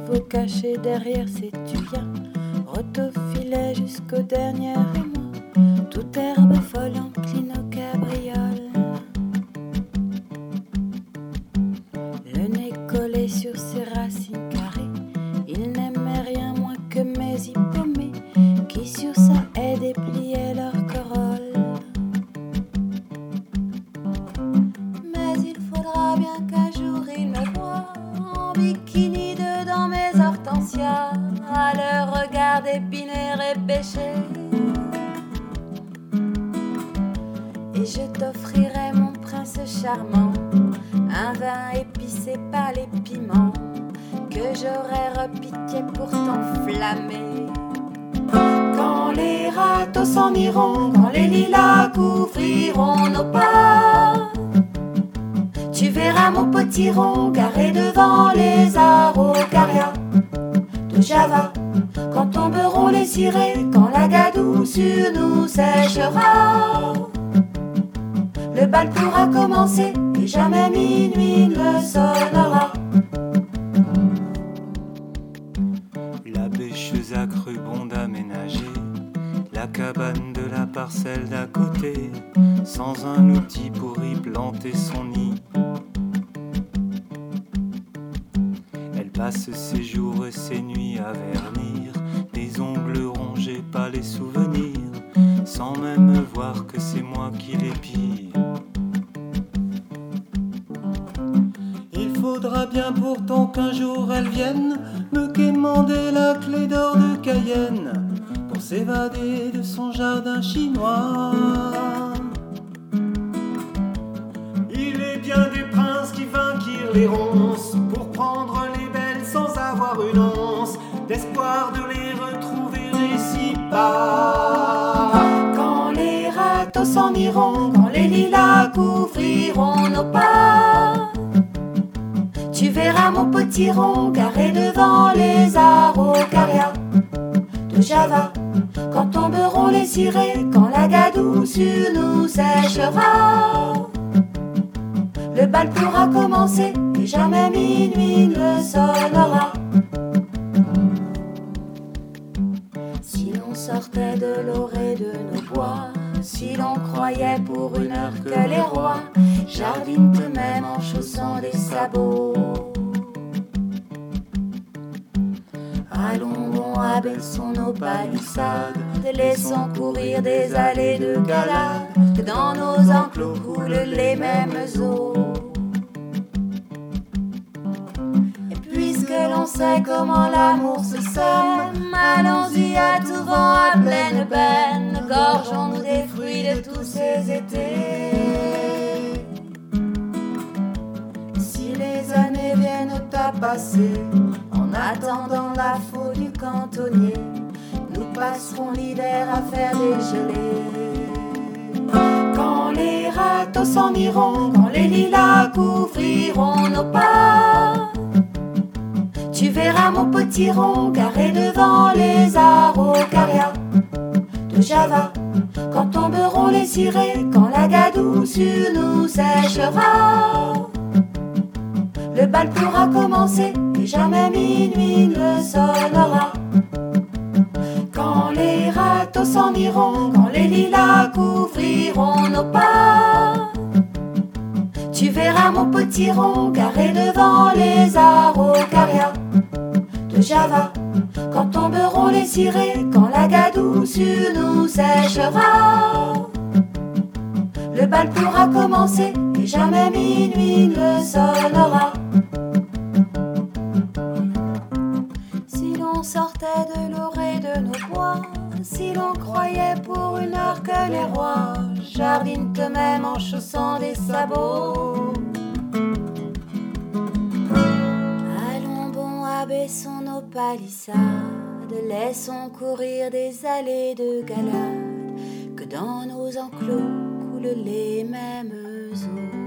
chevaux cachés derrière ses tuyas, rotofilet jusqu'au dernier émoi, toute herbe folle encline au cabriole. Le nez collé sur ses racines carrées, il n'aimait rien moins que mes hippomées, qui sur sa haie dépliaient leur corolle. Mais il faudra bien qu'un jour il me voie en bikini dedans mes hortensias, à leur regard d'épinay répéché. Et je t'offrirai, mon prince charmant, un vin épicé par les piments que j'aurais repiqué pour t'enflammer. Quand les râteaux s'en iront, quand les lilas couvriront nos pas, tu verras mon potiron garé devant les araucarias de Java. Quand tomberont les cirés, quand la gadoue sur nous séchera, le bal pourra commencer et jamais minuit ne sonnera. La bêcheuse a cru bon d'aménager la cabane de la parcelle d'à côté, sans un outil pour y planter son nid. Elle passe ses jours et ses nuits à vernir des ongles rongés par les souvenirs, sans même voir que c'est moi qui les pille. Il faudra bien pourtant qu'un jour elle vienne me quémander la clé d'or de Cayenne pour s'évader de son jardin chinois. Il est bien des princes qui vainquirent les ronces pour prendre les belles sans avoir une once d'espoir de les retrouver ici bas. Quand les râteaux s'en iront, quand les lilas couvriront nos pas, tu verras mon potiron garé devant les araucarias de Java. Quand tomberont les cirés, quand la gadoue sur nous séchera, le bal pourra commencer et jamais minuit ne sonnera. Si l'on sortait de l'orée de nos bois, si l'on croyait pour une heure que les rois jardinent eux-mêmes en chaussant des sabots, allons bon, abaissons nos palissades, laissons courir des allées de galades, que dans nos enclos coulent les mêmes eaux. Et puisque l'on sait comment l'amour se sème, allons-y à tout vent, à pleine peine, gorgeons-nous des fruits de tous ces étés. Si les années viennent à passer, en attendant la faute du cantonnier, nous passerons l'hiver à faire des gelées. Quand les râteaux s'en iront, quand les lilas couvriront nos pas, tu verras mon potiron garé devant les araucarias de Java. Quand tomberont les cirés, quand la gadoue sur nous séchera, le bal pourra commencer et jamais minuit ne sonnera. Quand les râteaux s'en iront, quand les lilas couvriront nos pas, tu verras mon potiron garé devant les araucarias de Java. Quand tomberont les cirés, quand la gadoue sur nous séchera, le bal pourra commencer et jamais minuit ne sonnera. Si l'on sortait de l'orée de nos bois, si l'on croyait pour une heure que les rois jardinent eux-mêmes en chaussant des sabots, allons bon, abaissons nos palissades, laissons courir des allées de galades, que dans nos enclos coulent les mêmes eaux.